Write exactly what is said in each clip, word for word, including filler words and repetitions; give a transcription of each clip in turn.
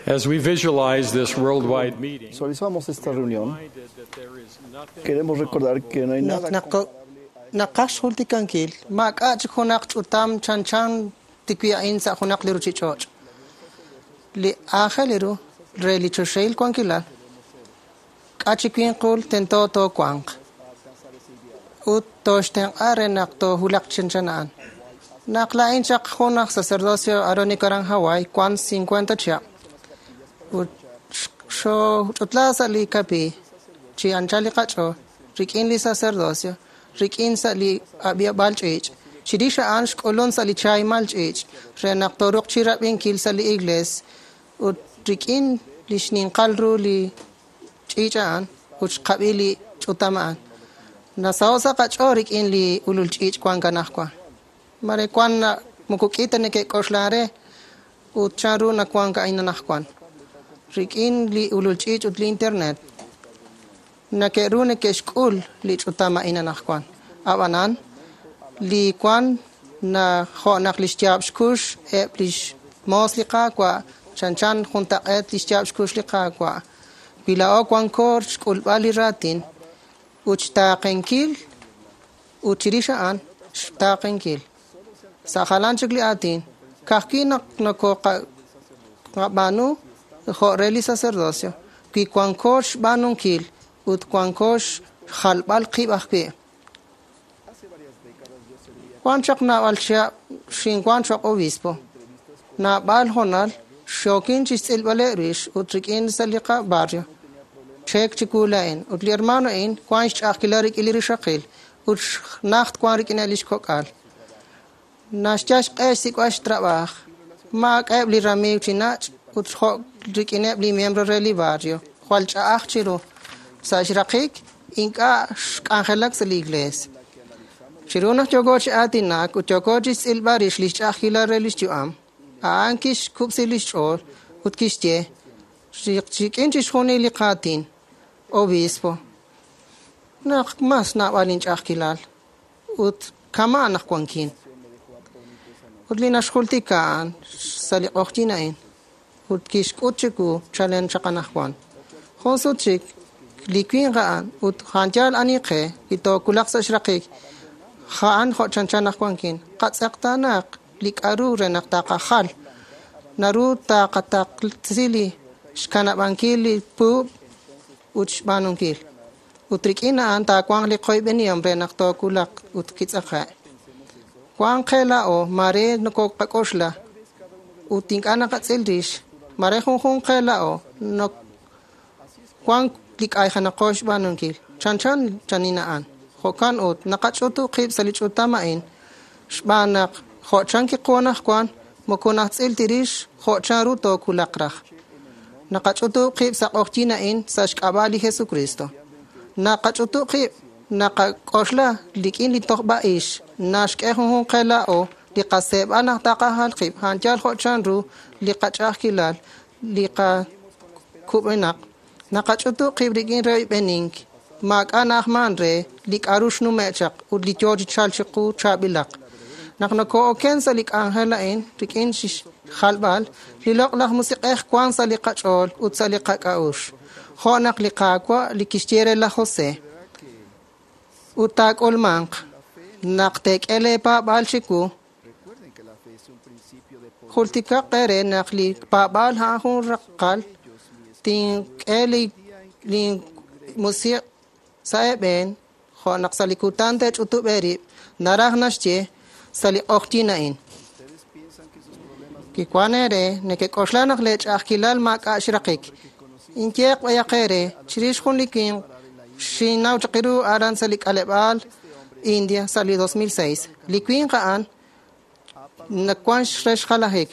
As we visualize this worldwide meeting, Visualizamos esta reunión. Queremos recordar que no hay nada naqash hultikankil maqach khunaq chutam chanchan tikya insa khunaq liru chichoch li akhaliru reli chosheil kwankila qachikwin qul tento to kwanq ut toshten are naqto hulaq chinchanan naqla inchaq khunaq sacerdocio aronikarang Hawaii kwan cincuenta cha ut sho utla li kapi chi anchali qacho rikin li sacerdocio rikin sali abia balchich chidisha ansh kolon sali chai malchich renak torok chirabin kil sali igles ut rikin lishnin qalru li chichaan uch qabili chutamaan nasawsa qacho rikin li ulul chich kwan kanakwa mare kwan mukukita ne ke koslare ut charu na kwan ka inanakwan rikin li ulul chich ut li internet na ke rune ke skul li chutama inanakwan awanan li kwan na ho naklishtiab skush e plish mosliqa kwa chanchan junta et lishtiab skush liqa kwa bila o kwan kor skul bali ratin uchta qenkil uchirisha an sta qenkil sa khalan chikli atin kahki nak nako banu ho reli sacerdocio ki kwan kor banun kil ut kwankosh khalbal qibaqpi kwanchaq na alcha shin kwanchaq obispo na bal honal shokin chisel balerish utrikin saliqa barrio chek chikulain ut li hermano in kwanch aqilarik ilirishaqil ut nacht kwanrik inalish kokal nashchash qesi kwash trabaj ma qabli rami chinach ut kho rikine bli miembro reli barrio khalcha achiro Sajrakik inka angelak seligles. Chiruna chogoch atinak uchogochis ilbarish lish achila relish juam. Aankish kupsilish or utkishtie. Chikinchish honi liqatin. Obispo. Nak mas na walinch achilal. Ut kama anak kwankin. Utlinash hultikaan sali ochtinain. Utkish utchiku chalen chakanakwan. Honsuchik liquin gaan ut khanjal aniqe ito kulak sa shrakik khaan kho chanchan kwankin qatsaqtanak likaru renak taqahal naru taqatak tsili shkana bankili pu uch banunkil utrikina anta kwang li khoy beniam renak to kulak ut kitsakha kwang khela o mare nko pakoshla utinkana katseldish mare khon khon khela o no kwang lik ay khana qosh banunkil chanchan chaninaan khokan ot naqachotu qib salichutamain shbanak kho chanki qonaq kwan mokonaq tsiltirish kho charu to kulaqraq naqachotu qib saqoqtinain sashqabali Jesucristo naqachotu qib naqaqoshla likin li toqbaish nashqehun qela o liqaseb ana taqahal qib hanjal kho chanru liqachaqilal liqa kubenaq naqachotu qibrikin rey bening mak anah manre lik arush nu mechaq ud li george chalchiqu chabilaq naqnako oken salik angela in rikin shish khalbal liloq lah musiqeh kwan saliqachol ud saliqa kaush khonaq liqaqwa likishtere la jose utak olmanq naqtek elepa balchiku khultika qere naqli babal ha hun raqal tin eli lin musiq saeben kho naqsalikutante chutuberi naragnaste sali oqtinain ki kwanere ne ke koslanak lech akilal ma ka shraqik inkeq wa yaqere chirish khunlikin shinaw chaqiru aran salik alebal India sali dos mil seis liquin qaan nakwan shresh khalahik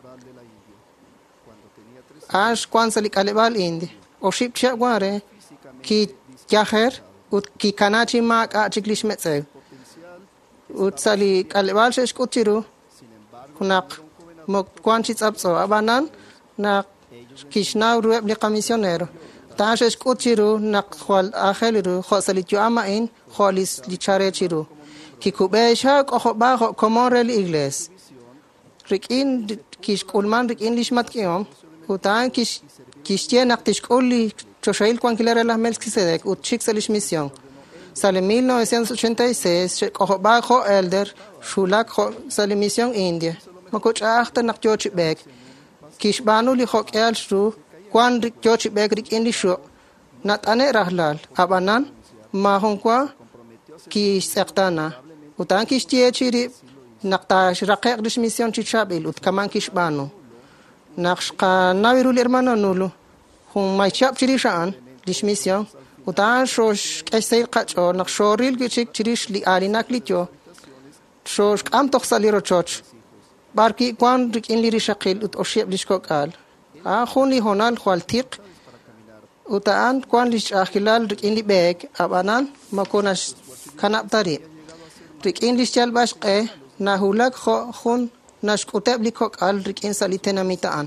ash kwan salik alebal indi o ship chaqware ki yaher ut ki kanachi ma ka chiklish metze ut sali alebal shesh kutiru kunak mok kwan chitsapso abanan na kishnaw rueb li comisionero ta shesh kutiru nak khwal akheliru khosali juama in kholis li chare chiru ki kubesha ko ba komorel igles rikin kish kulman rikin lishmat kiom utan kish kishtie nak tishkoli choshail cuanquilera las Melquisedec utchik salish misión. Sale mil novecientos ochenta y seis, cojo bajo elder, shulak sale misión India. Makuch achter nak jochibek. Kish banu li hok el shru, kwan rik jochibek rik indi shu. Nat ane rahlal, abanan, mahon kwa, kish sektana. Utan kish tie chiri, nak ta shrakek dish misión chichabil, ut kaman kish banu. Nak shka nawirul hermano nulu. Hum mai chap chiri shaan, dish misión. Utan shosh kaisay kacho, nak shoril gichik chirish li alinak lityo. Shosh am toch saliro choch. Barki kwan rik in liri shakil ut oshiep lishkok al. Ah khuni honal khwaltiq. Utaan kwan lish akhilal rik in li beg abanan makonash kanap tari. Rik in lish chal bashqe nahulak khun nashkuteb likok al rik in salitena mitaan.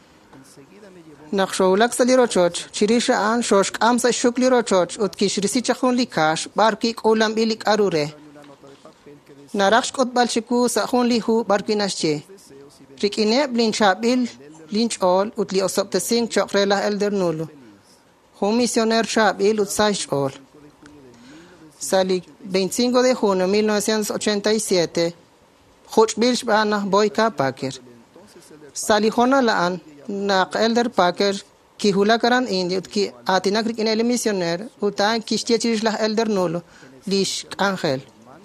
Nakshowlak saliro choch chirisha an shosh am sa shukliro choch ut kishrisi chakun likash barki ulam bilik arure. Naraksh kot balchiku sa khun lihu barki nashche. Rikine blin chabil linch all ut li osop te sing chokrela elder nulu. Hum misioner chabil ut saish all. Sali veinticinco de junio mil novecientos ochenta y siete. Khoch bilsh bana boyka paker. Sali hona laan nak elder paker ki hula karan indi ut ki atinak rikine misioner utan kishtie chirish la elder nulu lish angel.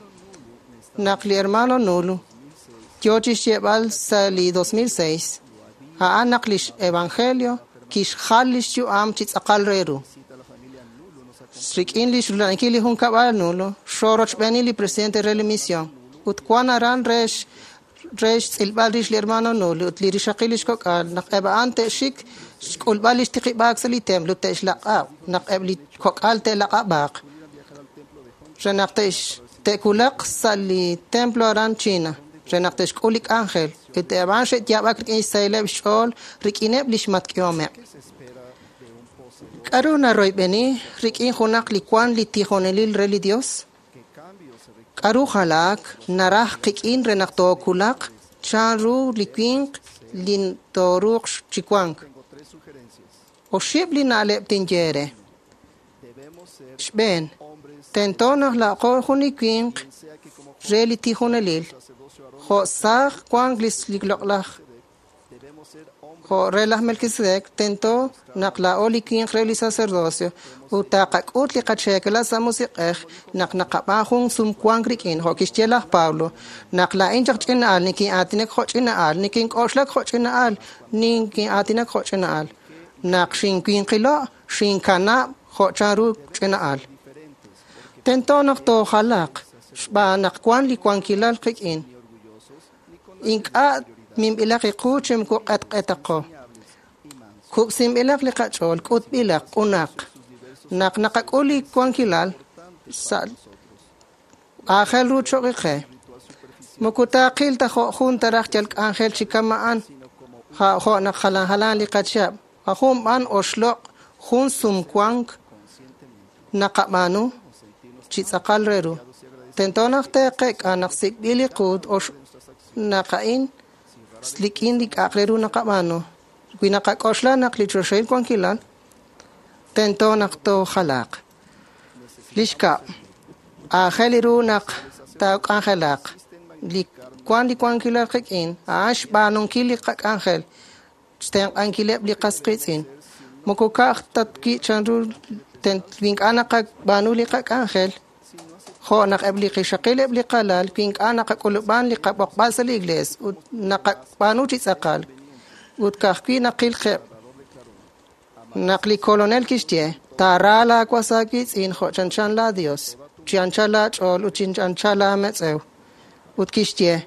Nakli hermano nulu. Kyochish yebal sali dos mil seis. Haa naklish evangelio kish khalish yu am chits akal reru. Srik inlish rulanikili hun kabal nulu. Shoroch benili presidente rele misión. Ut kwana ran resh resh ilbal rish hermano nulu. Ut li rishakilish kokal. Nak eba ante shik ulbalish tikibak salitem lute ish laqab. Nak ebli kokal te laqabak. Renaktish te kulak sali templo aran China. Renaktish kulik angel. Ite abanshe tiabak rik isaileb shol rik ineb lishmat kiome. Karuna roy beni rik in hunak likwan litihonelil reli Dios. Karu halak narah kik in renakto kulak chanru likwink lin toruk chikwang. Oshib linaleb tingere. Shben. Tentonah la kor hunikwink reli tihonelil. Ho sag kwang lis ligloklah. Ho relah Melquisedec tento nakla oli kin reli sacerdocio. Utaqak utli kachekela sa musiqeh nak nakapahung sum kwang rikin ho kistielah Pablo. Nakla injak chinal niki atinek ho chinal nikin koslak ho chinal ninkin atinek ho chinal. Nak shin kin kilo shin kana ho charu chinal. Tento nak to halak. Shba nak kwan li kwan kilal kikin. Ink at mim ilak ikuchim ko at etako. Kuk sim ilak li kachol kut bilak unak. Nak nakakuli kwan kilal sa akhel rucho kike. Mukutakil ta ho hun tarak jalk angel chikamaan. Ha ho nak halan halan li kachab. Ha hum an oslok hun sum kwang nakamanu chitsakal reru. Tentonak tekek anak sikbili kud os nakain slikin dik akleru nakamano. Winakakosla naklitoshay kwankilan. Tentonak to halak. Lishka. Angeliru nak tauk angelak. Lik kwan di kwankila kikin. Ash banong kili kak angel. Steng angkilep li kaskritin. Mukukak tatki chanru ten wing anak kak banu li kak angel. Ho nak ebli kishakil ebli kalal king anak kakuluban li kabakbal sa igles ut nakapanu chitsakal ut kahki nakil khep nakli kolonel kistie tarala kwasakit in ho chanchan la Dios chianchala chol ut chianchala metsew ut kistie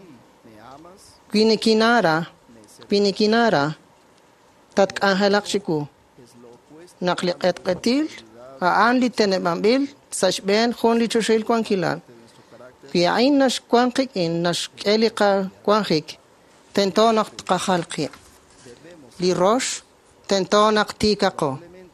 kwinikinara kwinikinara tat angelak chiku nakli qetqetil aan li tenebambil sashben khon li choshil kwankilan fi ain nash kwankik in nash kelika kwankik tentonak tqakhalqi li rosh tentonak tikako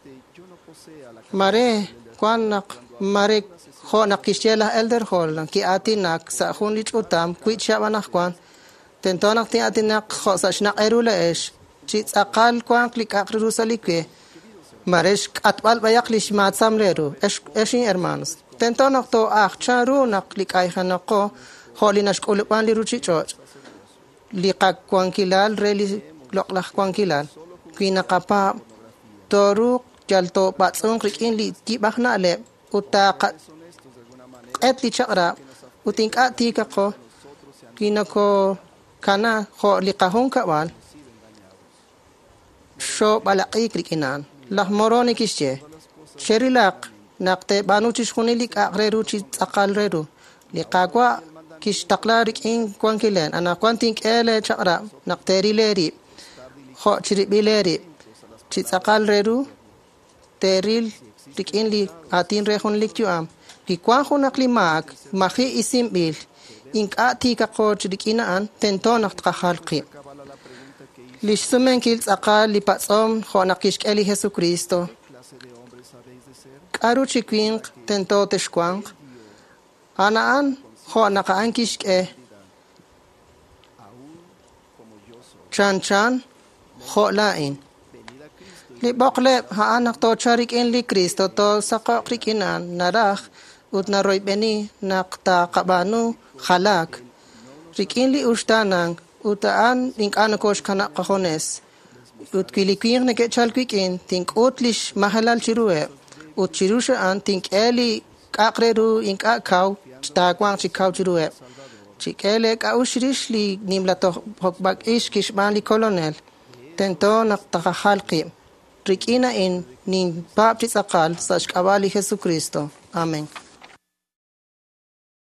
mare kwanak mare khonak kishela elder hol ki atinak sa khon li chutam kwit shabanak kwan tentonak ti atinak khosashna erula esh chits akal kwang klik akriru salikwe maresh atbal bayak lish matsamleru eshin hermanos tentonak to akcharu nak klik ayhanako holinash kulupan liru chichot liqak kwankilal reli loklak kwankilal kinakapa toruk jalto batsong krikin li tibakna le utaka et li chakra utingka tika ko kinako kana ho liqahon kawal sho balaqi krikinan lah moroni kische sherilaq naqte banuchish khunilik aqreru chi aqal reru liqaqwa kish taqlarik in kwankilen ana kwanting ele chakra naqteri leri ho chiribileri chi aqal reru teril tikin li atin rehon likjuam ki kwanjo naklimak mahi isim bil inka tika ko chirikinaan tentonak tqahalqi lishsumen kil aqal li patsom ho nakish eli Jesucristo karu chikwin tento teshkwang anaan ho nakaan kishke chan chan ho lain li bokle ha anak to charik in li Kristo to sakakrikinan narach ut naroy beni nakta kabanu khalak rikin li ushtanang utaan ingkano kosh kana kahones ut kilikwing neke chalkwikin tink utlish mahalal chirue ut chirusha an tink eli kakreru inka kaw chtakwang chikaw chirue chikele ka ushrish li nimlato hokbak ish kishman li kolonel tento naktakakhalki rikina in nin pap chisakal sa shkabali Jesucristo. Amen.